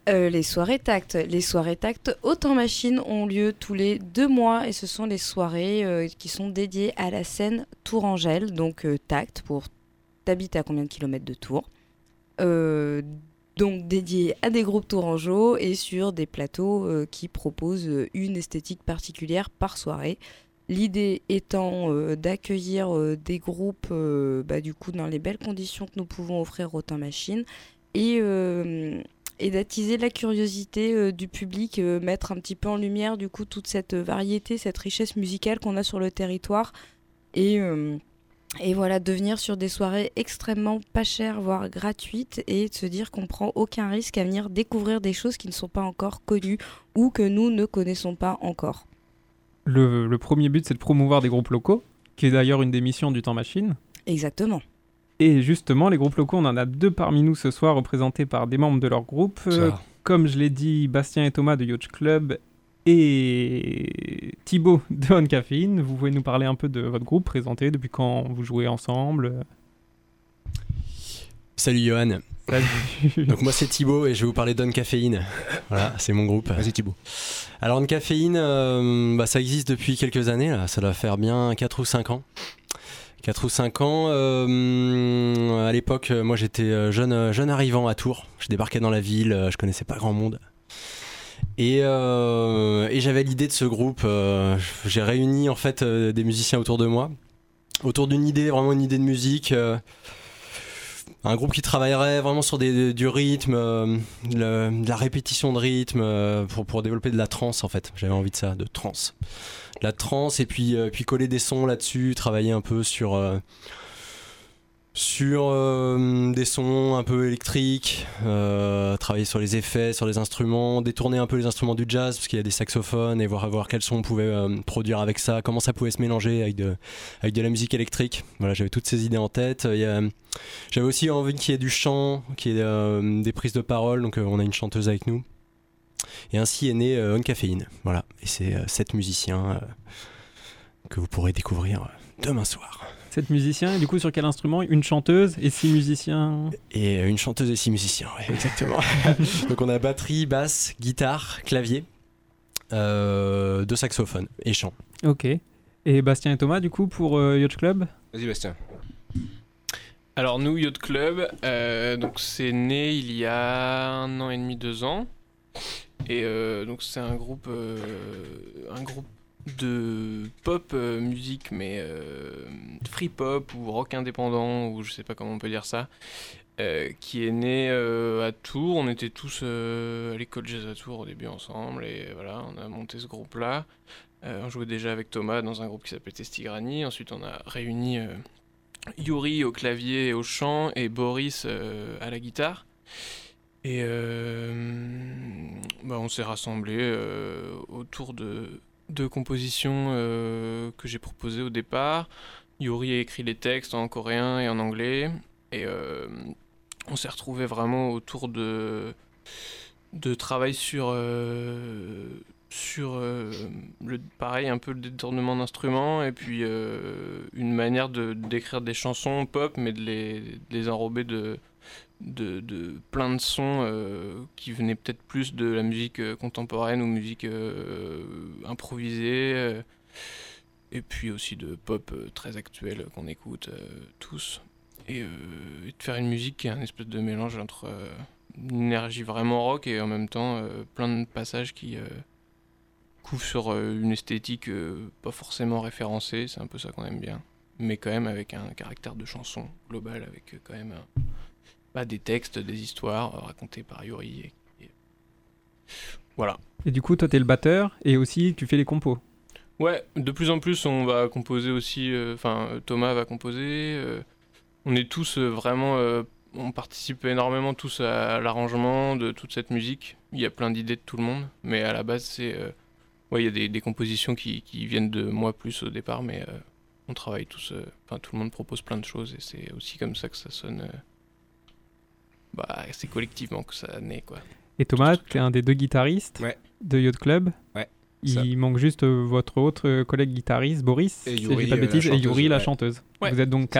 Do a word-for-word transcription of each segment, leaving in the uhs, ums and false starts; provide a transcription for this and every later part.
Euh, les soirées Tact. Les soirées Tact au Temps Machine ont lieu tous les deux mois et ce sont les soirées euh, qui sont dédiées à la scène Tourangelle, donc euh, Tact pour t'habites à combien de kilomètres de Tours, euh, donc dédiées à des groupes tourangeaux et sur des plateaux euh, qui proposent une esthétique particulière par soirée. L'idée étant euh, d'accueillir euh, des groupes euh, bah, du coup dans les belles conditions que nous pouvons offrir au Temps Machine et euh, et d'attiser la curiosité euh, du public, euh, mettre un petit peu en lumière du coup toute cette variété, cette richesse musicale qu'on a sur le territoire et, euh, et voilà, de venir sur des soirées extrêmement pas chères, voire gratuites et de se dire qu'on prend aucun risque à venir découvrir des choses qui ne sont pas encore connues ou que nous ne connaissons pas encore. Le, le premier but, c'est de promouvoir des groupes locaux, qui est d'ailleurs une des missions du Temps Machine. Exactement. Et justement, les groupes locaux, on en a deux parmi nous ce soir, représentés par des membres de leur groupe. Euh, comme je l'ai dit, Bastien et Thomas de Yacht Club et Thibaut de On Caféine. Vous pouvez nous parler un peu de votre groupe, présenter depuis quand vous jouez ensemble. Salut Johan. Salut. Donc moi c'est Thibaut et je vais vous parler d'On Caféine. Voilà, c'est mon groupe. Vas-y Thibaut. Alors On Caféine, euh, bah, ça existe depuis quelques années, là. Ça doit faire bien quatre ou cinq ans. quatre ou cinq ans. Euh, à l'époque, moi j'étais jeune, jeune arrivant à Tours. Je débarquais dans la ville, je connaissais pas grand monde. Et, euh, et j'avais l'idée de ce groupe. Euh, j'ai réuni en fait euh, des musiciens autour de moi, autour d'une idée, vraiment une idée de musique. Euh, un groupe qui travaillerait vraiment sur des, du rythme, euh, le, de la répétition de rythme, euh, pour, pour développer de la trance en fait. J'avais envie de ça, de trance. De la trance et puis, euh, puis coller des sons là-dessus, travailler un peu sur, euh, sur euh, des sons un peu électriques, euh, travailler sur les effets, sur les instruments, détourner un peu les instruments du jazz parce qu'il y a des saxophones et voir, voir quels sons on pouvait euh, produire avec ça, comment ça pouvait se mélanger avec de, avec de la musique électrique. Voilà, j'avais toutes ces idées en tête. Il y a, j'avais aussi envie qu'il y ait du chant, qu'il y ait euh, des prises de parole, donc euh, on a une chanteuse avec nous. Et ainsi est né euh, On Caféine. Voilà, et c'est euh, sept musiciens euh, que vous pourrez découvrir euh, demain soir. Sept musiciens, et du coup sur quel instrument ? Une chanteuse et six musiciens ? Et une chanteuse et six musiciens, ouais, exactement. Donc on a batterie, basse, guitare, clavier, euh, deux saxophones et chant. Ok. Et Bastien et Thomas, du coup, pour euh, Yacht Club ? Vas-y Bastien. Alors nous, Yacht Club, euh, donc c'est né il y a un an et demi, deux ans. Et euh, donc c'est un groupe, euh, un groupe de pop euh, musique, mais euh, free pop ou rock indépendant, ou je sais pas comment on peut dire ça, euh, qui est né euh, à Tours. On était tous euh, à l'école jazz à Tours au début ensemble, et voilà, on a monté ce groupe-là. Euh, on jouait déjà avec Thomas dans un groupe qui s'appelait Testigrani. Ensuite, on a réuni euh, Yuri au clavier et au chant, et Boris euh, à la guitare. Et euh, bah on s'est rassemblés euh, autour de deux compositions euh, que j'ai proposées au départ. Yuri a écrit les textes en coréen et en anglais. Et euh, on s'est retrouvés vraiment autour de, de travail sur, euh, sur euh, le, pareil, un peu le détournement d'instruments et puis euh, une manière de, d'écrire des chansons pop, mais de les, de les enrober de... De, de plein de sons euh, qui venaient peut-être plus de la musique euh, contemporaine ou musique euh, improvisée euh, et puis aussi de pop euh, très actuelle qu'on écoute euh, tous et, euh, et de faire une musique qui est un espèce de mélange entre euh, une énergie vraiment rock et en même temps euh, plein de passages qui euh, couvrent sur euh, une esthétique euh, pas forcément référencée. C'est un peu ça qu'on aime bien, mais quand même avec un caractère de chanson global, avec euh, quand même un Bah, des textes, des histoires euh, racontées par Yuri. Et, et... Voilà. Et du coup, toi, t'es le batteur et aussi tu fais les compos. Ouais, de plus en plus, on va composer aussi. Enfin, euh, Thomas va composer. Euh, on est tous euh, vraiment. Euh, on participe énormément tous à l'arrangement de toute cette musique. Il y a plein d'idées de tout le monde, mais à la base, c'est. Euh, ouais, il y a des, des compositions qui, qui viennent de moi plus au départ, mais euh, on travaille tous. Enfin, euh, tout le monde propose plein de choses et c'est aussi comme ça que ça sonne. Euh, Bah, c'est collectivement que ça naît, quoi. Et Thomas, t'es un des deux guitaristes ouais. de Yacht Club. Ouais. Il ça. manque juste euh, votre autre collègue guitariste, Boris, et si Yuri, je dis pas de bêtises, euh, et Yuri, ouais. la chanteuse. Ouais. Vous êtes donc quatre.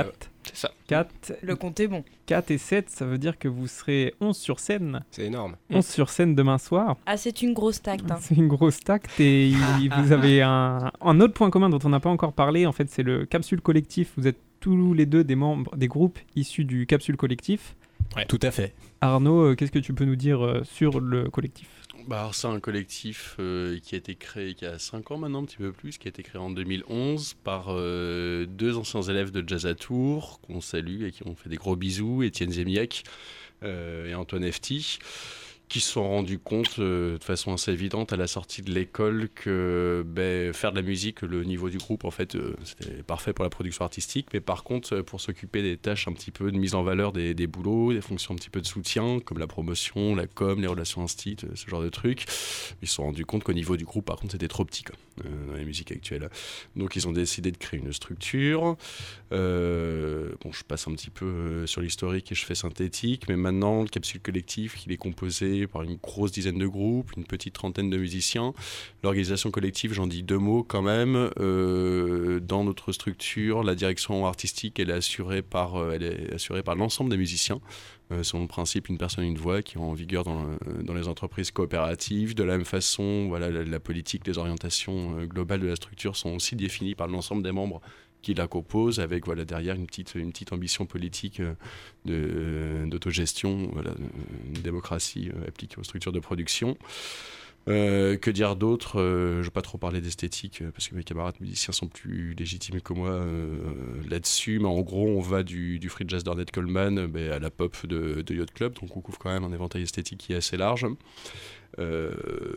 C'est ça. quatre. Le compte est bon. quatre et sept, ça veut dire que vous serez onze sur scène. C'est énorme. onze sur scène demain soir. Ah, c'est une grosse tacte. Hein. C'est une grosse tacte et il- vous avez un, un autre point commun dont on n'a pas encore parlé. En fait, c'est le Capsule Collectif. Vous êtes tous les deux des membres des groupes issus du Capsule Collectif. Ouais. Tout à fait. Arnaud, euh, qu'est-ce que tu peux nous dire euh, sur le collectif ? Bah, alors, c'est un collectif euh, qui a été créé il y a cinq ans maintenant, un petit peu plus, qui a été créé en deux mille onze par euh, deux anciens élèves de Jazz à Tours, qu'on salue et qui ont fait des gros bisous, Étienne Zemiak euh, et Antoine Efti, qui se sont rendus compte euh, de façon assez évidente à la sortie de l'école que ben, faire de la musique, le niveau du groupe, en fait, euh, c'était parfait pour la production artistique, mais par contre, euh, pour s'occuper des tâches un petit peu de mise en valeur des, des boulots, des fonctions un petit peu de soutien, comme la promotion, la com, les relations instit, euh, ce genre de trucs, ils se sont rendus compte qu'au niveau du groupe, par contre, c'était trop petit, quoi, euh, dans les musiques actuelles. Donc, ils ont décidé de créer une structure. Euh, bon, je passe un petit peu euh, sur l'historique et je fais synthétique, mais maintenant, le Capsule Collectif, il est composé par une grosse dizaine de groupes, une petite trentaine de musiciens. L'organisation collective, j'en dis deux mots quand même. Euh, dans notre structure, la direction artistique, elle est assurée par, euh, elle est assurée par l'ensemble des musiciens. Euh, selon le principe une personne, une voix, qui est en vigueur dans, le, dans les entreprises coopératives. De la même façon, voilà, la, la politique, les orientations euh, globales de la structure sont aussi définies par l'ensemble des membres qui la composent, avec voilà, derrière une petite, une petite ambition politique euh, de, euh, d'autogestion, voilà, une démocratie euh, appliquée aux structures de production. Euh, que dire d'autre euh, Je ne vais pas trop parler d'esthétique, euh, parce que mes camarades musiciens sont plus légitimes que moi euh, là-dessus, mais en gros, on va du, du free jazz d'Ornette Coleman euh, à la pop de, de Yacht Club, donc on couvre quand même un éventail esthétique qui est assez large. Euh,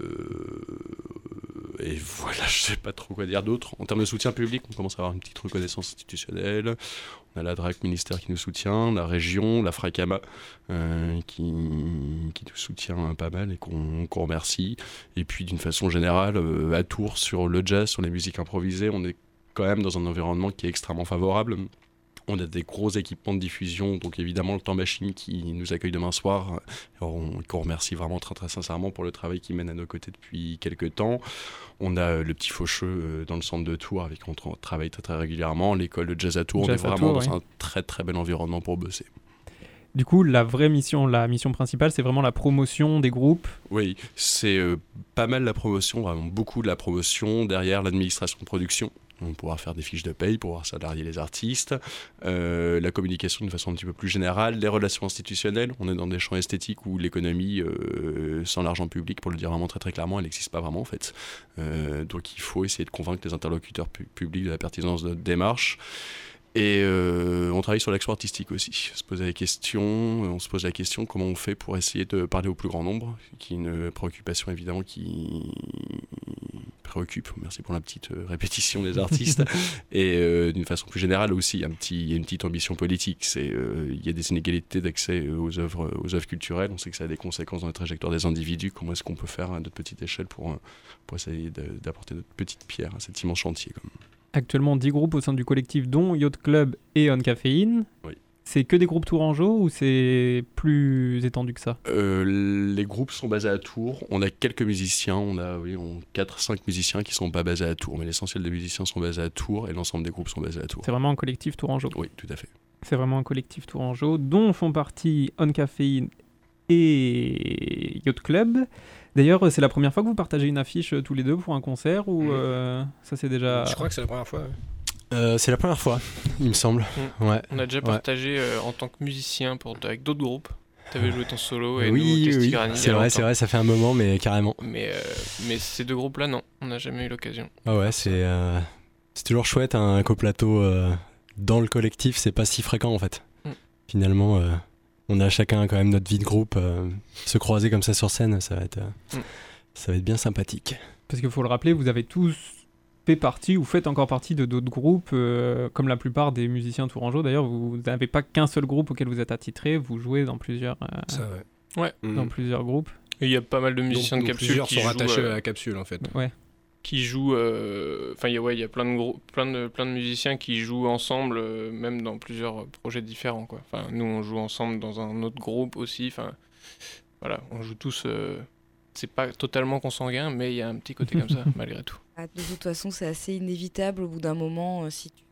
et voilà, je sais pas trop quoi dire d'autre. En termes de soutien public, on commence à avoir une petite reconnaissance institutionnelle. On a la D R A C ministère qui nous soutient, la région, la FRACAMA euh, qui, qui nous soutient pas mal et qu'on, qu'on remercie. Et puis d'une façon générale, euh, à Tours, sur le jazz, sur les musiques improvisées, on est quand même dans un environnement qui est extrêmement favorable. On a des gros équipements de diffusion, donc évidemment le Temps Machine qui nous accueille demain soir, on, qu'on remercie vraiment très très sincèrement pour le travail qu'ils mènent à nos côtés depuis quelques temps. On a le Petit Faucheux dans le centre de Tours avec qui on travaille très très régulièrement, l'école de Jazz à Tours, Jazz on est vraiment Tours, dans oui. un très très bel environnement pour bosser. Du coup, la vraie mission, la mission principale, c'est vraiment la promotion des groupes. Oui, c'est euh, pas mal la promotion, vraiment beaucoup de la promotion, derrière l'administration de production. On pourra faire des fiches de paye, pouvoir salarier les artistes, euh, la communication d'une façon un petit peu plus générale, les relations institutionnelles. On est dans des champs esthétiques où l'économie, euh, sans l'argent public, pour le dire vraiment très très clairement, elle n'existe pas vraiment en fait. Euh, donc il faut essayer de convaincre les interlocuteurs pu- publics de la pertinence de notre démarche. Et euh, on travaille sur l'action artistique aussi. Se poser la question, on se pose la question comment on fait pour essayer de parler au plus grand nombre, qui est une préoccupation évidemment qui préoccupe. Merci pour la petite répétition des artistes. Et euh, d'une façon plus générale aussi, il y a, un petit, il y a une petite ambition politique. C'est, euh, il y a des inégalités d'accès aux œuvres, aux œuvres culturelles. On sait que ça a des conséquences dans la trajectoire des individus. Comment est-ce qu'on peut faire à notre petite échelle pour, pour essayer de, d'apporter notre petite pierre à cet immense chantier comme. Actuellement dix groupes au sein du collectif, dont Yacht Club et On Caféine. Oui. C'est que des groupes tourangeaux ou c'est plus étendu que ça ? euh, Les groupes sont basés à Tours. On a quelques musiciens, on a oui, quatre cinq musiciens qui ne sont pas basés à Tours, mais l'essentiel des musiciens sont basés à Tours et l'ensemble des groupes sont basés à Tours. C'est vraiment un collectif tourangeau. Oui, tout à fait. C'est vraiment un collectif tourangeau dont font partie On Caféine et Yacht Club. D'ailleurs, c'est la première fois que vous partagez une affiche tous les deux pour un concert ou euh, ça c'est déjà... Je crois que c'est la première fois. Ouais. Euh, c'est la première fois, il me semble. Mmh. Ouais. On a déjà Ouais. partagé euh, en tant que musicien pour, avec d'autres groupes. T'avais joué ton solo et oui, nous, oui, Testigranny, il y a c'est vrai, longtemps. c'est vrai, ça fait un moment, mais carrément. Mais, euh, mais ces deux groupes-là, non, on n'a jamais eu l'occasion. Ah ouais, c'est, euh, c'est toujours chouette, hein, un coplateau euh, dans le collectif, c'est pas si fréquent en fait. Mm. Finalement, euh, on a chacun quand même notre vie de groupe. Euh, se croiser comme ça sur scène, ça va être, euh, Mm. ça va être bien sympathique. Parce qu'il faut le rappeler, vous avez tous fait partie ou faites encore partie de d'autres groupes, euh, comme la plupart des musiciens tourangeaux. D'ailleurs, vous n'avez pas qu'un seul groupe auquel vous êtes attitré, vous jouez dans plusieurs, euh, Ça, ouais. dans Mm. plusieurs groupes. Et il y a pas mal de musiciens Donc- de donc Capsule plusieurs qui sont jouent, rattachés euh, à la Capsule en fait. Ouais. qui jouent euh, enfin il y a ouais il y a plein de gros plein de plein de musiciens qui jouent ensemble euh, même dans plusieurs projets différents quoi. Enfin nous on joue ensemble dans un autre groupe aussi, enfin voilà, on joue tous euh, c'est pas totalement consanguin mais il y a un petit côté comme ça malgré tout. Ah, de toute façon, c'est assez inévitable au bout d'un moment. euh, si tu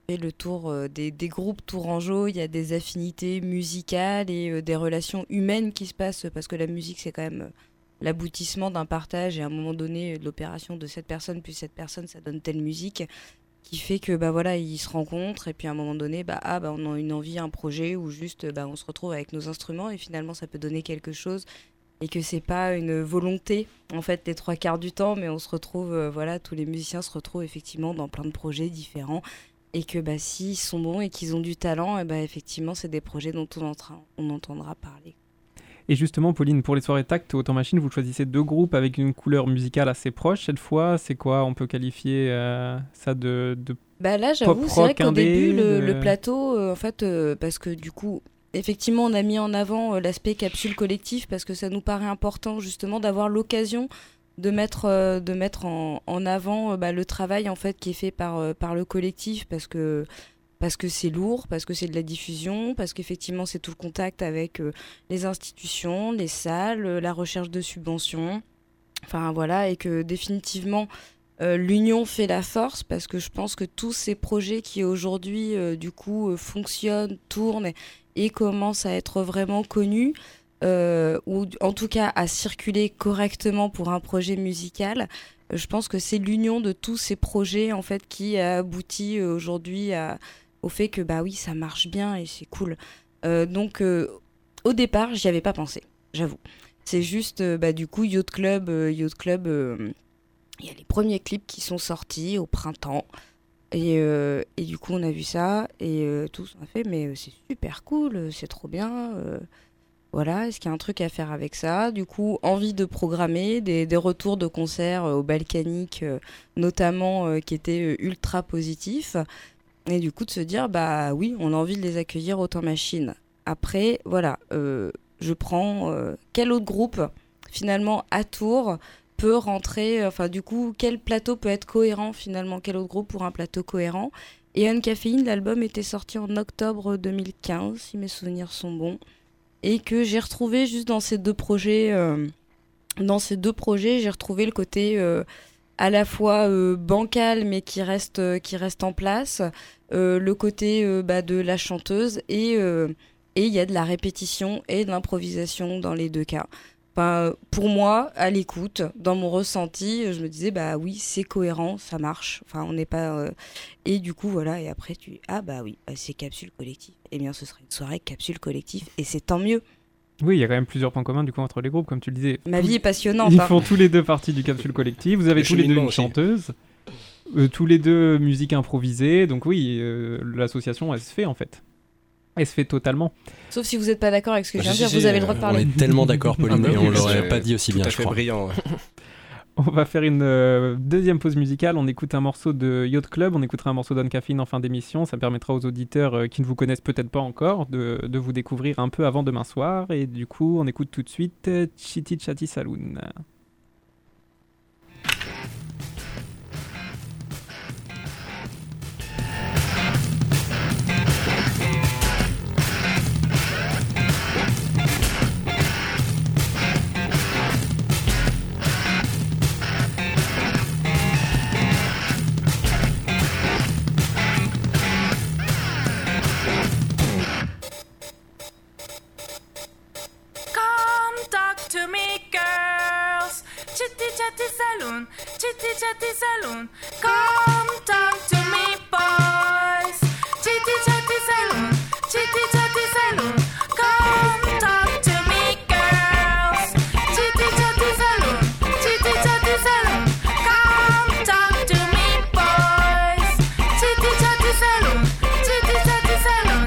fait le tour euh, des, des groupes tourangeaux, il y a des affinités musicales et euh, des relations humaines qui se passent, parce que la musique, c'est quand même euh, l'aboutissement d'un partage, et à un moment donné, de l'opération de cette personne, puis cette personne, ça donne telle musique, qui fait que bah, voilà, ils se rencontrent, et puis à un moment donné, bah, ah, bah, on a une envie, un projet, ou juste bah, on se retrouve avec nos instruments, et finalement, ça peut donner quelque chose, et que c'est pas une volonté, en fait, les trois quarts du temps, mais on se retrouve, euh, voilà, tous les musiciens se retrouvent effectivement dans plein de projets différents, et que bah, s'ils sont bons et qu'ils ont du talent, et bah, effectivement, c'est des projets dont on, entra- on entendra parler. Et justement, Pauline, pour les soirées Tact Autant Machine, vous choisissez deux groupes avec une couleur musicale assez proche cette fois. C'est quoi? On peut qualifier euh, ça de, de Bah là, j'avoue, pop c'est vrai rock qu'au indé, début, le, de- le plateau, euh, en fait, euh, parce que du coup, effectivement, on a mis en avant euh, l'aspect capsule collective, parce que ça nous paraît important justement d'avoir l'occasion de mettre, euh, de mettre en, en avant euh, bah, le travail en fait qui est fait par, euh, par le collectif, parce que parce que c'est lourd, parce que c'est de la diffusion, parce qu'effectivement c'est tout le contact avec euh, les institutions, les salles, euh, la recherche de subventions, enfin voilà, et que définitivement euh, l'union fait la force, parce que je pense que tous ces projets qui aujourd'hui euh, du coup euh, fonctionnent, tournent et, et commencent à être vraiment connus, euh, ou en tout cas à circuler correctement pour un projet musical, euh, je pense que c'est l'union de tous ces projets en fait qui a abouti euh, aujourd'hui à au fait que bah oui ça marche bien et c'est cool. Euh, donc euh, au départ j'y avais pas pensé, j'avoue. C'est juste euh, bah du coup Yacht Club, euh, Yacht Club, euh, il y a les premiers clips qui sont sortis au printemps et, euh, et du coup on a vu ça et euh, tous on a fait mais euh, c'est super cool, euh, c'est trop bien. Euh, voilà, est-ce qu'il y a un truc à faire avec ça? Du coup, envie de programmer des, des retours de concerts euh, au Balkanique, euh, notamment, euh, qui étaient euh, ultra positifs. Et du coup, de se dire, bah oui, on a envie de les accueillir Autant Machine. Après, voilà, euh, je prends euh, quel autre groupe, finalement, à Tours, peut rentrer, enfin, du coup, quel plateau peut être cohérent, finalement, quel autre groupe pour un plateau cohérent. Et Uncaféine, l'album était sorti en octobre deux mille quinze, si mes souvenirs sont bons. Et que j'ai retrouvé juste dans ces deux projets, euh, dans ces deux projets, j'ai retrouvé le côté euh, à la fois euh, bancal mais qui reste, euh, qui reste en place, euh, le côté euh, bah, de la chanteuse et euh, et il y a de la répétition et de l'improvisation dans les deux cas. Enfin, pour moi, à l'écoute, dans mon ressenti, je me disais bah oui c'est cohérent, ça marche. Enfin on n'est pas euh... et du coup voilà et après tu ah bah oui bah, c'est capsule collective. Eh bien ce serait une soirée capsule collective et c'est tant mieux. Oui, il y a quand même plusieurs points communs du coup entre les groupes, comme tu le disais. Ma vie est passionnante. Ils hein. font tous les deux partie du capsule collective. Vous avez Le tous les deux cheminement une aussi. chanteuse, euh, tous les deux musique improvisée. Donc oui, euh, l'association elle se fait en fait. Elle se fait totalement. Sauf si vous n'êtes pas d'accord avec ce que je viens de Si, dire, si, vous avez le droit euh, de parler. On est tellement d'accord, Pauline, Ah bah et oui, on l'aurait c'est pas dit aussi Tout bien, à je fait crois. brillant. ouais. On va faire une euh, deuxième pause musicale. On écoute un morceau de Yacht Club, on écoutera un morceau d'Uncaféine en fin d'émission. Ça permettra aux auditeurs euh, qui ne vous connaissent peut-être pas encore de, de vous découvrir un peu avant demain soir. Et du coup, on écoute tout de suite euh, Chitty Chatty Saloon. Come talk to me, girls. Chitty chatty saloon, chitty chatty saloon. Come talk to me, boys. Chitty chatty saloon, chitty chatty saloon. Come talk to me, girls. Chitty chatty saloon, chitty chatty saloon. Come talk to me, boys. Chitty chatty saloon, chitty chatty saloon.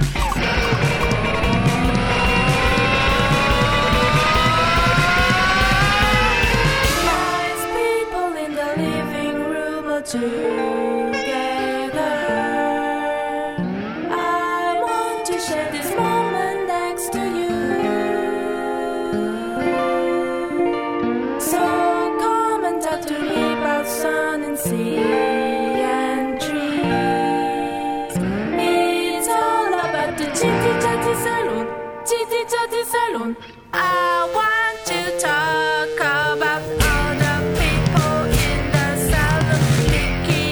Nice people in the living room are together. I want to share this moment next to you. So come and talk to me about sun and sea and trees. It's all about the chitty chatty saloon, chitty chatty saloon. I want to talk about all the people in the salon, Mickey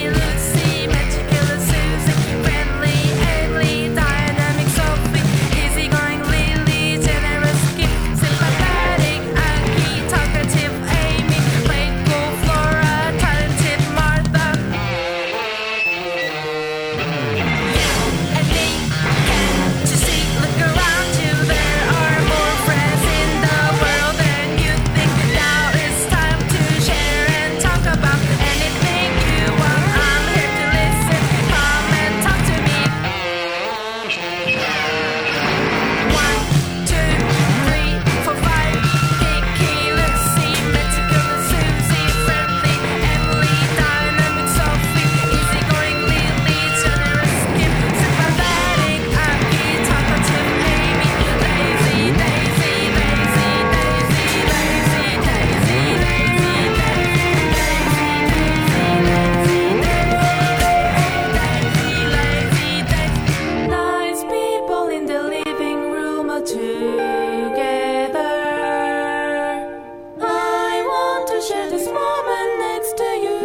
to share this moment next to you.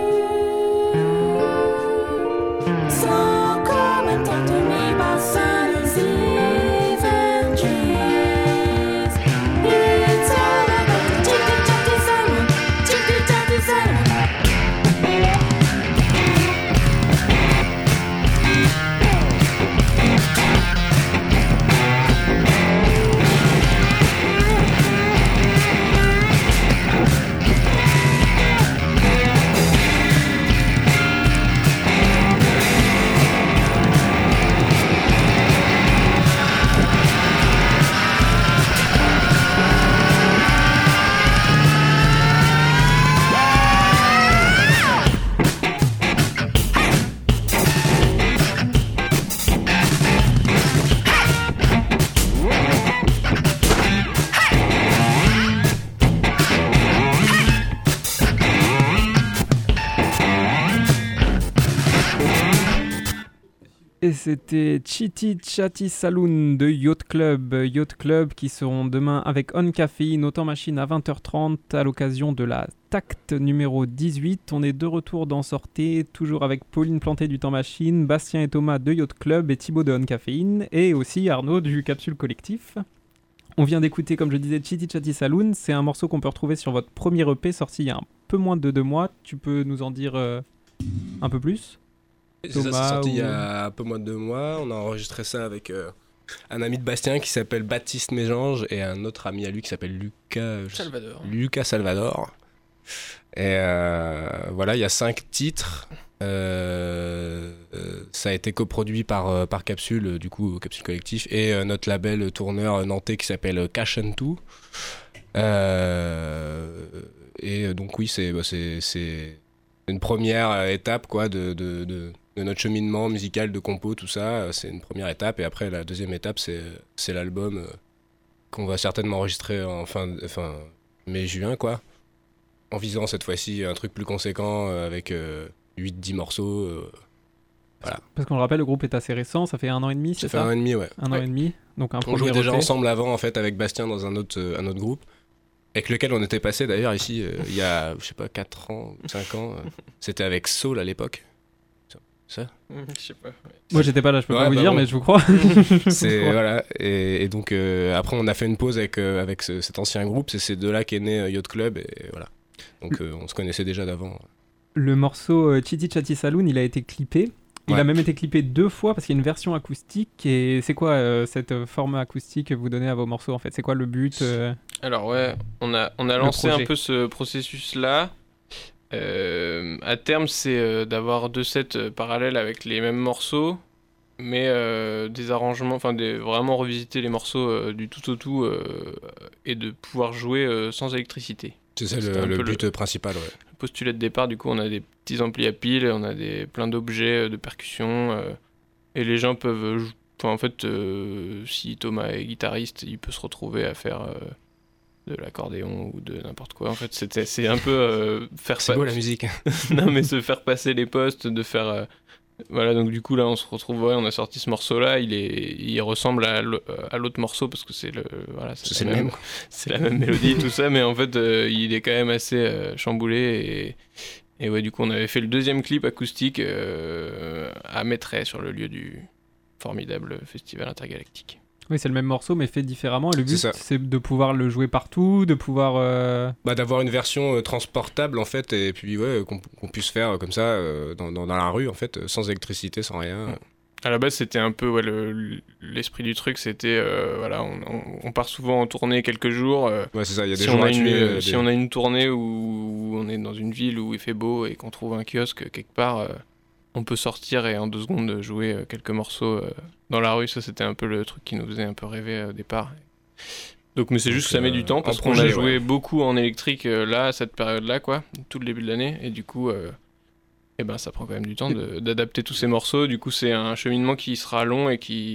So come and talk to me about sunny eve and trees. It's all about the chitty chatty saloon, chitty chatty saloon. Et c'était Chitty Chatty Saloon de Yacht Club. Yacht Club qui seront demain avec On Caféine, Autant Machine à vingt heures trente à l'occasion de la Tact numéro dix-huit. On est de retour dans Sortez, toujours avec Pauline Planté du Temps Machine, Bastien et Thomas de Yacht Club et Thibaut de On Caféine et aussi Arnaud du Capsule Collectif. On vient d'écouter, comme je disais, Chitty Chatty Saloon. C'est un morceau qu'on peut retrouver sur votre premier E P sorti il y a un peu moins de deux mois. Tu peux nous en dire euh, un peu plus ? C'est ça, c'est Thomas sorti ou- il y a un peu moins de deux mois. On a enregistré ça avec euh, un ami de Bastien qui s'appelle Baptiste Méjange et un autre ami à lui qui s'appelle Lucas, je sais- Salvador. Lucas Salvador. Et euh, voilà, il y a cinq titres. Euh, euh, ça a été coproduit par, euh, par Capsule, euh, du coup, Capsule Collectif, et euh, notre label euh, tourneur nantais qui s'appelle Cash and Two. Euh, et euh, donc, oui, c'est, bah, c'est, c'est une première euh, étape quoi, de, de, de, de notre cheminement musical, de compo, tout ça. Euh, C'est une première étape. Et après, la deuxième étape, c'est, c'est l'album euh, qu'on va certainement enregistrer en fin, fin mai-juin, quoi. En visant cette fois-ci un truc plus conséquent euh, avec euh, huit dix morceaux. euh, Parce qu'on le rappelle, le groupe est assez récent, ça fait un an et demi, c'est Ça fait ça un an et demi, ouais. Un an Ouais. et demi, donc un On premier jouait déjà E P. ensemble avant, en fait, avec Bastien dans un autre, euh, un autre groupe, avec lequel on était passé d'ailleurs ici euh, il y a, je sais pas, quatre ans, cinq ans. euh, C'était avec Soul à l'époque. Ça Je sais pas. ouais. Moi j'étais pas là, je peux Ouais, pas vous bah dire, bon. mais je vous crois. C'est voilà. Et, et donc euh, après on a fait une pause avec euh, avec ce- cet ancien groupe. C'est ces deux-là qu'est né euh, Yacht Club et voilà. Donc euh, on se connaissait déjà d'avant. Le morceau euh, Chitty Chatty Saloon, il a été clippé. Il Ouais. a même été clippé deux fois parce qu'il y a une version acoustique. Et c'est quoi euh, cette euh, forme acoustique que vous donnez à vos morceaux en fait? C'est quoi le but euh Alors ouais, on a, on a Le lancé projet. un peu ce processus-là. Euh, à terme, c'est euh, d'avoir deux sets euh, parallèles avec les mêmes morceaux, mais euh, des arrangements, enfin des, vraiment revisiter les morceaux euh, du tout au tout euh, et de pouvoir jouer euh, sans électricité. C'est ça C'était le, un le peu but principal. Ouais. Le postulat de départ, du coup, on a des petits amplis à pile, on a des, plein d'objets euh, de percussion, euh, et les gens peuvent... euh, jou- Enfin, en fait, euh, si Thomas est guitariste, il peut se retrouver à faire euh, de l'accordéon ou de n'importe quoi. En fait, c'était, c'est un peu euh, faire C'est pa- beau la musique. non, mais se faire passer les postes, de faire... euh, Voilà, donc du coup, là, on se retrouve... Ouais, on a sorti ce morceau-là, il, est... il ressemble à, l'au- à l'autre morceau, parce que c'est le... Voilà, C'est la le même. c'est la même mélodie, tout ça, mais en fait, euh, il est quand même assez euh, chamboulé. Et... et ouais, du coup, on avait fait le deuxième clip acoustique euh, à Mettray, sur le lieu du formidable festival intergalactique. Oui, c'est le même morceau mais fait différemment. Et le C'est but, ça. c'est de pouvoir le jouer partout, de pouvoir. euh, Bah, d'avoir une version euh, transportable en fait et puis ouais qu'on, qu'on puisse faire euh, comme ça euh, dans, dans, dans la rue en fait euh, sans électricité, sans rien. À la base, c'était un peu ouais, le- l'esprit du truc, c'était euh, voilà, on, on- on part souvent en tournée quelques jours. euh, Ouais, c'est ça. Il y a des si, gens on a, gratuits. une, euh, si des- on a une tournée où on est dans une ville où il fait beau et qu'on trouve un kiosque quelque part, euh, on peut sortir et en deux secondes jouer euh, quelques morceaux euh, dans la rue. Ça, c'était un peu le truc qui nous faisait un peu rêver euh, au départ. Donc, mais c'est Donc, juste que ça met du euh, temps parce en qu'on a projet, joué ouais. beaucoup en électrique euh, là, à cette période-là, quoi, tout le début de l'année. Et du coup, euh, eh ben, ça prend quand même du temps de- d'adapter tous ces morceaux. Du coup, c'est un cheminement qui sera long et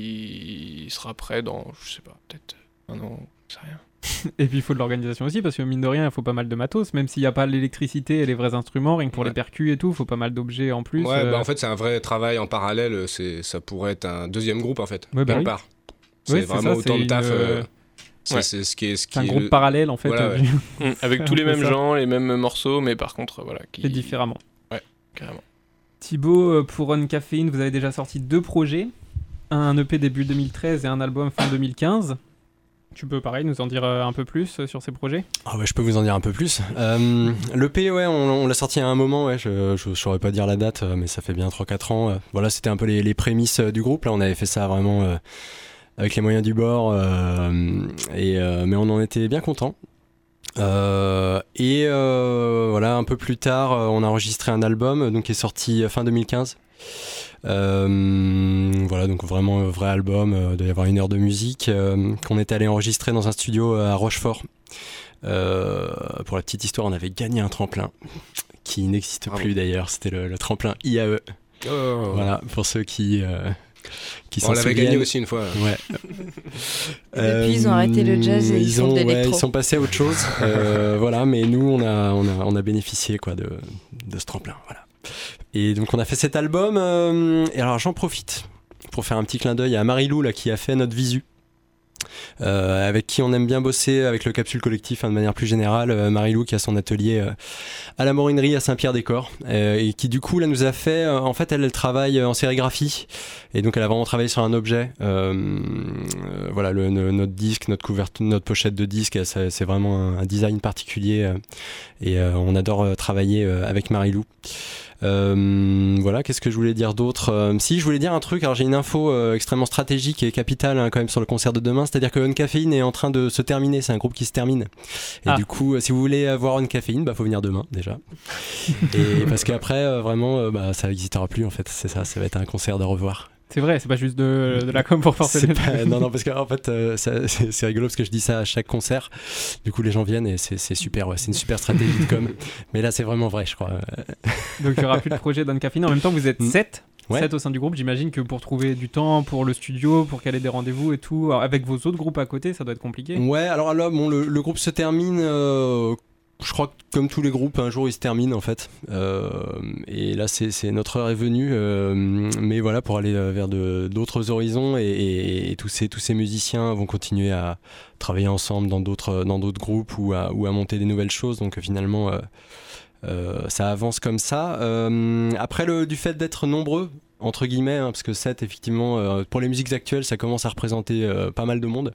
qui sera prêt dans, je sais pas, peut-être un an, je sais rien. Et puis il faut de l'organisation aussi, parce que mine de rien, il faut pas mal de matos, même s'il n'y a pas l'électricité et les vrais instruments, rien que pour Ouais. les percus et tout, il faut pas mal d'objets en plus. Ouais, euh, bah en fait c'est un vrai travail en parallèle. C'est ça pourrait être un deuxième groupe en fait. Ouais, bah quelque oui. part. C'est Ouais, c'est vraiment ça, autant c'est de taf. une, euh, C'est, Ouais. c'est ce qui est, ce qui C'est un est groupe le- parallèle en fait. Voilà, euh, ouais. du- Mm, avec C'est tous un les peu mêmes ça. gens, les mêmes morceaux, mais par contre, voilà, qui Et différemment. carrément. Thibaut, euh, pour On Caféine, vous avez déjà sorti deux projets. Un E P début deux mille treize et un album fin deux mille quinze. Tu peux, pareil, nous en dire euh, un peu plus euh, sur ces projets? Ah ouais, je peux vous en dire un peu plus. Euh, L'E P, ouais, on, on l'a sorti à un moment, ouais, je, je saurais pas dire la date, euh, mais ça fait bien trois quatre ans. Euh, voilà, c'était un peu les, les prémices euh, du groupe. Là, on avait fait ça vraiment euh, avec les moyens du bord, euh, et, euh, mais on en était bien contents. Euh, et euh, voilà, un peu plus tard, euh, on a enregistré un album donc, qui est sorti euh, fin deux mille quinze. Euh, voilà, donc vraiment un vrai album, euh, il doit y avoir une heure de musique, euh, qu'on était allé enregistrer dans un studio à Rochefort. Euh, pour la petite histoire, on avait gagné un tremplin qui n'existe Bravo. plus d'ailleurs, c'était le, le tremplin I A E. Oh. Voilà, pour ceux qui, euh, qui On s'en l'avait souviennent. gagné aussi une fois. Ouais. Depuis, ils ont arrêté le jazz et ils ils font ont, de ouais, l'électro. ils sont passés à autre chose. Euh, voilà, mais nous, on a, on a, on a bénéficié quoi, de, de ce tremplin. Voilà. Et donc, on a fait cet album. Euh, et alors, j'en profite pour faire un petit clin d'œil à Marie-Lou là, qui a fait notre visu. Euh, avec qui on aime bien bosser avec le Capsule Collectif hein, de manière plus générale. euh, Marie-Lou qui a son atelier euh, à la Morinerie à Saint-Pierre-des-Corps euh, et qui du coup là nous a fait euh, en fait elle, elle travaille en sérigraphie et donc elle a vraiment travaillé sur un objet euh, euh, voilà le, le- notre disque, notre couverture, notre pochette de disque c'est, c'est vraiment un, un design particulier euh, et euh, on adore euh, travailler euh, avec Marie-Lou. Euh, voilà, qu'est-ce que je voulais dire d'autre euh, Si, je voulais dire un truc, alors j'ai une info euh, extrêmement stratégique et capitale hein, quand même sur le concert de demain, c'est-à-dire que On Caféine est en train de se terminer, c'est un groupe qui se termine. Et Ah. du coup, euh, si vous voulez avoir On Caféine, bah faut venir demain déjà. Et parce qu'après, euh, vraiment, euh, bah, ça n'existera plus en fait, c'est ça, ça va être un concert de revoir. C'est vrai, c'est pas juste de, de la com pour forcer C'est les pas- non, non, parce qu'en fait, euh, ça- c'est, c'est rigolo parce que je dis ça à chaque concert. Du coup, les gens viennent et c'est, c'est super, ouais, c'est une super stratégie de com. Mais là, c'est vraiment vrai, je crois. Donc il n'y aura plus de projet d'On Caféine. En même temps, vous êtes Mm. sept. Ouais. sept au sein du groupe. J'imagine que pour trouver du temps pour le studio, pour caler des rendez-vous et tout, alors, avec vos autres groupes à côté, ça doit être compliqué. Ouais, alors là, bon, le, le groupe se termine. euh, je crois que comme tous les groupes, un jour il se termine en fait. Euh, et là, c'est, c'est notre heure est venue. euh, mais voilà, pour aller euh, vers de, d'autres horizons et, et- et tous ces tous ces musiciens vont continuer à travailler ensemble dans d'autres dans d'autres groupes ou à ou à monter des nouvelles choses. Donc euh, finalement. euh, Euh, ça avance comme ça. Euh, après, le, du fait d'être nombreux, entre guillemets, hein, parce que sept, effectivement, euh, pour les musiques actuelles, ça commence à représenter euh, pas mal de monde.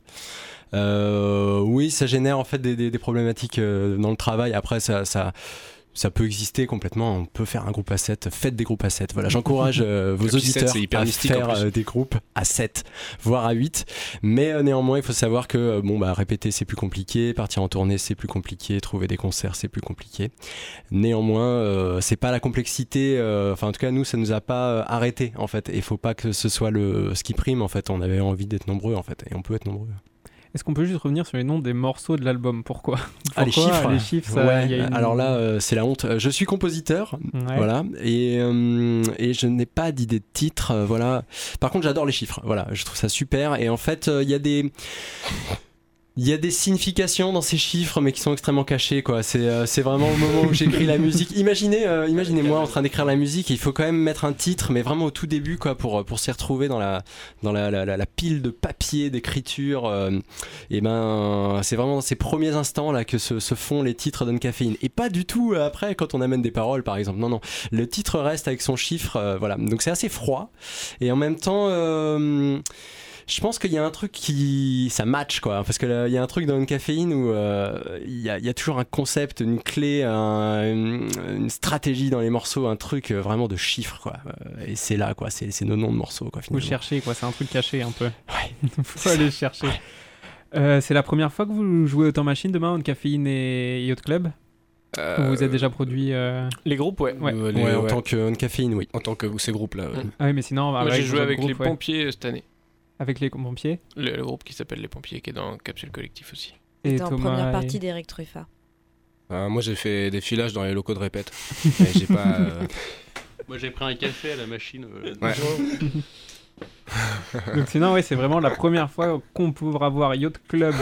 Euh, oui, ça génère en fait des, des, des problématiques euh, dans le travail. Après, ça, ça, ça peut exister complètement. On peut faire un groupe à sept. Faites des groupes à sept. Voilà, j'encourage euh, vos Et puis sept, auditeurs c'est hyper à mystique, en faire plus. euh, des groupes à sept, voire à huit. Mais euh, néanmoins, il faut savoir que euh, bon, bah, répéter, c'est plus compliqué. Partir en tournée, c'est plus compliqué. Trouver des concerts, c'est plus compliqué. Néanmoins, euh, c'est pas la complexité. euh, Enfin, en tout cas, nous, ça nous a pas euh, arrêté en fait. Il faut pas que ce soit le ce qui prime en fait. On avait envie d'être nombreux en fait, et on peut être nombreux. Est-ce qu'on peut juste revenir sur les noms des morceaux de l'album? Pourquoi? Ah, les Pourquoi chiffres. Les chiffres, ça, Ouais, il y a une- alors là, euh, c'est la honte. Euh, Je suis compositeur, Ouais. voilà, et, euh, et je n'ai pas d'idée de titre, euh, voilà. Par contre, j'adore les chiffres, voilà, je trouve ça super. Et en fait, euh, il y a des. Il y a des significations dans ces chiffres, mais qui sont extrêmement cachées, quoi. C'est, euh, c'est vraiment au moment où j'écris la musique. Imaginez, euh, imaginez-moi en train d'écrire la musique, et il faut quand même mettre un titre, mais vraiment au tout début, quoi, pour, pour s'y retrouver dans la, dans la, la, la, la pile de papier d'écriture. Euh, et ben, c'est vraiment dans ces premiers instants là que se, se font les titres d'On Caféine. Et pas du tout euh, après, quand on amène des paroles, par exemple. Non, non. Le titre reste avec son chiffre, euh, voilà. Donc c'est assez froid. Et en même temps. Euh, Je pense qu'il y a un truc qui. Ça match, quoi. Parce qu'il y a un truc dans Une Caféine où euh, il, y a, il y a toujours un concept, une clé, un- une, une stratégie dans les morceaux, un truc euh, vraiment de chiffres, quoi. Euh, Et c'est là, quoi. C'est, c'est nos noms de morceaux, quoi, Faut finalement. chercher, quoi. C'est un truc caché un peu. Ouais. Faut aller chercher. Euh, c'est la première fois que vous jouez au Temps Machine demain, On Caféine et Yacht Club? Euh, Ou vous êtes déjà produit euh, Les groupes, ouais. Ouais. euh, les- Ouais, en ouais. tant que On Caféine, oui. En tant que ces groupes-là. ouais. Mm. Ah oui, mais sinon, Moi, avec j'ai vos joué autres avec les groupes, ouais. pompiers euh, cette année. Avec les pompiers. Le, le groupe qui s'appelle Les Pompiers, qui est dans Capsule Collectif aussi. Et C'était en Thomas première et- partie d'Eric Truffat. Euh, moi, j'ai fait des filages dans les locaux de répète. Mais j'ai pas. euh, Moi j'ai pris un café à la machine. euh, Ouais. Donc sinon, ouais, c'est vraiment la première fois qu'on pourra voir Yacht Club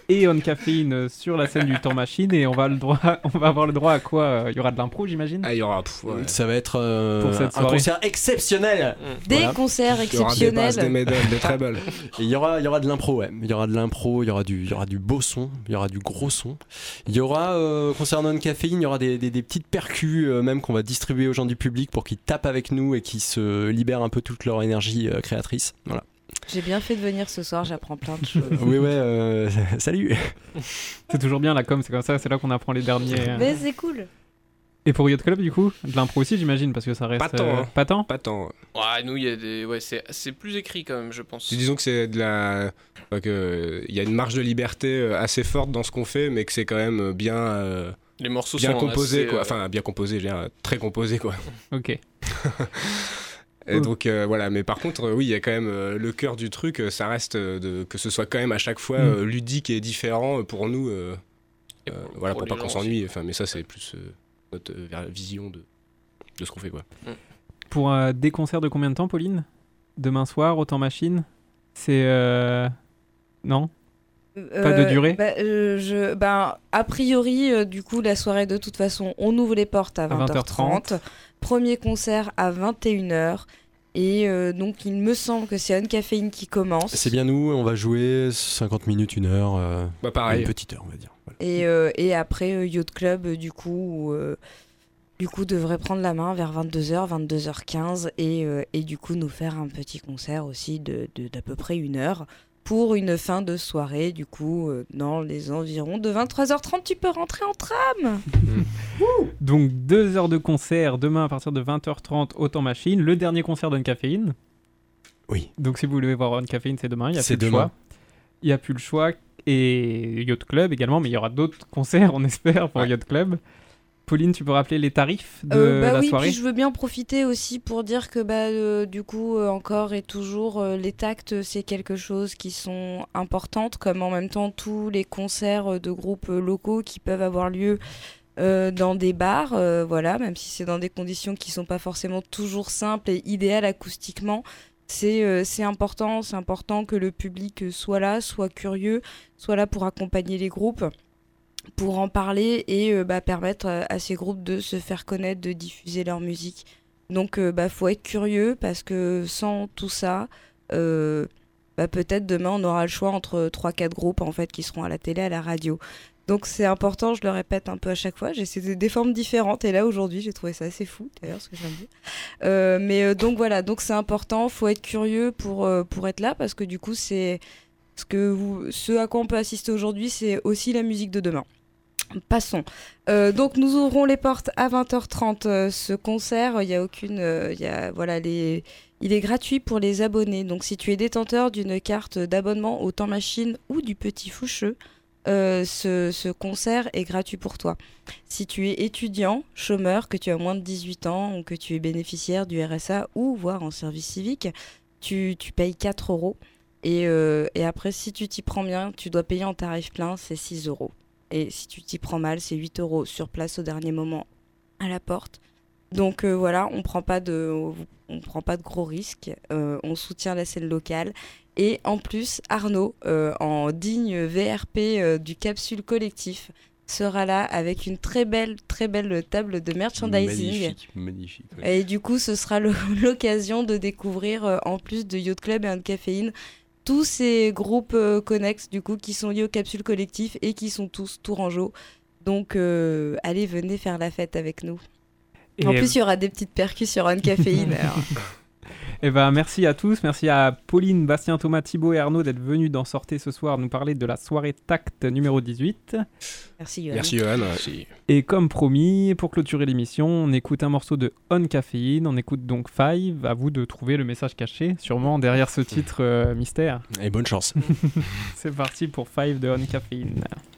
et On Caféine sur la scène du Temps Machine. Et on va, le droit, on va avoir le droit à quoi? Il y aura de l'impro, j'imagine. Ah, il y aura. Pff, ouais. Ça va être euh, Pour cette un soirée. concert exceptionnel. Des Voilà. concerts Il y aura des basses, des exceptionnels. medals, des trebles. Et il y aura, il y aura de l'impro, ouais. Il y aura de l'impro, il y aura du, il y aura du beau son, il y aura du gros son. Il y aura, euh, concernant une caféine, il y aura des, des, des petites percus euh, même qu'on va distribuer aux gens du public pour qu'ils tapent avec nous et qu'ils se libèrent un peu toute leur énergie euh, créatrice. Voilà. J'ai bien fait de venir ce soir, j'apprends plein de choses. Oui, ouais. Euh, salut. C'est toujours bien la com, c'est comme ça, c'est là qu'on apprend les derniers. euh. Mais c'est cool. Et pour Yacht Club, du coup, de l'impro aussi, j'imagine, parce que ça reste. Pas tant, euh, hein. Pas tant. Pas tant. Ouais, nous, il y a des. Ouais, c'est, c'est plus écrit quand même, je pense. Disons que c'est de la. Enfin, que il y a une marge de liberté euh, assez forte dans ce qu'on fait, mais que c'est quand même bien. euh, Les morceaux bien sont composé, assez, quoi. euh, Enfin, bien composé, je veux dire, très composé, quoi. Ok. Et Oh. donc euh, voilà, mais par contre, euh, oui, il y a quand même euh, le cœur du truc, euh, ça reste euh, de, que ce soit quand même à chaque fois Mm. euh, ludique et différent euh, pour nous, euh, Et euh, pour- voilà, pour pour pas les qu'on gens s'ennuie. Enfin, mais ça, c'est plus euh, notre euh, ver- vision de, de ce qu'on fait, quoi. Pour euh, des concerts de combien de temps, Pauline? Demain soir, au Temps Machine? C'est. euh, Non? Pas de durée bah, euh, je, ben, A priori, euh, du coup, la soirée, de toute façon, on ouvre les portes à vingt heures trente. Premier concert à vingt et une heures. Et euh, donc, il me semble que c'est On Caféine qui commence. C'est bien nous, on va jouer cinquante minutes, une heure, euh, Bah, pareil. une petite heure, on va dire. Voilà. Et, euh, et après, euh, Yacht Club, euh, du coup, euh, du coup, devrait prendre la main vers vingt-deux heures, vingt-deux heures quinze. Et, euh, et du coup, nous faire un petit concert aussi de, de, d'à peu près une heure. Pour une fin de soirée, du coup, euh, dans les environs de vingt-trois heures trente, tu peux rentrer en tram. Donc deux heures de concert demain à partir de vingt heures trente au Temps Machine. Le dernier concert d'On Caféine. Oui. Donc si vous voulez voir On Caféine, c'est demain. Il y a C'est plus le demain. choix. Il n'y a plus le choix. Et Yacht Club également, mais il y aura d'autres concerts, on espère, pour Ouais. Yacht Club. Pauline, tu peux rappeler les tarifs de Euh, bah la oui, soirée? puis je veux bien profiter aussi pour dire que bah, euh, du coup, euh, encore et toujours, euh, les tacts, c'est quelque chose qui sont importantes, comme en même temps tous les concerts euh, de groupes euh, locaux qui peuvent avoir lieu euh, dans des bars, euh, voilà, même si c'est dans des conditions qui sont pas forcément toujours simples et idéales acoustiquement. C'est euh, c'est important, c'est important que le public euh, soit là, soit curieux, soit là pour accompagner les groupes, pour en parler et euh, bah, permettre euh, à ces groupes de se faire connaître, de diffuser leur musique. Donc il bah, faut être curieux parce que sans tout ça, euh, bah, peut-être demain on aura le choix entre trois quatre groupes en fait, qui seront à la télé, à la radio. Donc c'est important, je le répète un peu à chaque fois, j'essaie de- des formes différentes et là aujourd'hui j'ai trouvé ça assez fou d'ailleurs ce que je viens de dire. Euh, mais euh, donc voilà, donc c'est important, faut être curieux pour, euh, pour être là parce que du coup c'est ce, que vous, ce à quoi on peut assister aujourd'hui, c'est aussi la musique de demain. Passons. Euh, donc nous ouvrons les portes à vingt heures trente. Euh, ce concert, il y a aucune, euh, il y a, voilà, les, il est gratuit pour les abonnés. Donc si tu es détenteur d'une carte d'abonnement au Temps Machine ou du Petit Foucheux, euh, ce, ce concert est gratuit pour toi. Si tu es étudiant, chômeur, que tu as moins de dix-huit ans ou que tu es bénéficiaire du R S A ou voire en service civique, tu, tu payes quatre euros. Et, euh, et après, si tu t'y prends bien, tu dois payer en tarif plein, c'est six euros. Et si tu t'y prends mal, c'est huit euros sur place au dernier moment à la porte. Donc euh, voilà, on prend pas de, on prend pas de gros risques, euh, on soutient la scène locale. Et en plus, Arnaud, euh, en digne V R P euh, du Capsule Collectif, sera là avec une très belle, très belle table de merchandising. Magnifique, magnifique. ouais. Et du coup, ce sera le- l'occasion de découvrir, euh, en plus de Yacht Club et On Caféine, tous ces groupes euh, connexes du coup qui sont liés au Capsule Collectif et qui sont tous tourangeaux. Donc euh, allez, venez faire la fête avec nous. Et En plus, il y aura des petites percus sur On Caféine. alors. Eh ben, merci à tous, merci à Pauline, Bastien, Thomas, Thibaut et Arnaud d'être venus d'en sortir ce soir nous parler de la soirée Tact numéro dix-huit. Merci Yoann. Merci Johan. Merci. Et comme promis, pour clôturer l'émission, on écoute un morceau de On Caféine, on écoute donc Five, à vous de trouver le message caché, sûrement derrière ce titre euh, mystère. Et bonne chance. C'est parti pour Five de On Caféine.